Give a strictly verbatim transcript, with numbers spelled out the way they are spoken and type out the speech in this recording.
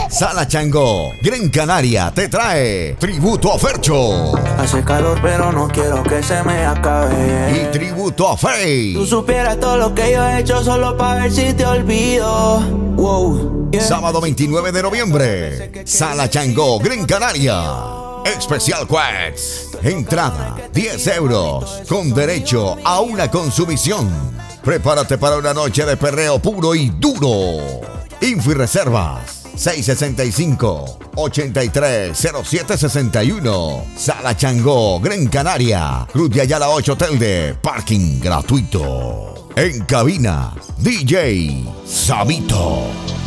Sala Changó, Gran Canaria te trae tributo a Fercho. Hace calor pero no quiero que se me acabe. Y tributo a Faye. Tú supieras todo lo que yo he hecho solo para ver si te olvido. Wow. Yeah. Sábado veintinueve de noviembre, Sala Changó, Gran Canaria. Especial Quets. Entrada diez euros con derecho a una consumición. Prepárate para una noche de perreo puro y duro. Info y reservas seis sesenta y cinco, ochenta y tres, cero siete sesenta y uno. Sala Changó, Gran Canaria. Cruz de Ayala ocho Telde. Parking gratuito. En cabina, D J Sabito.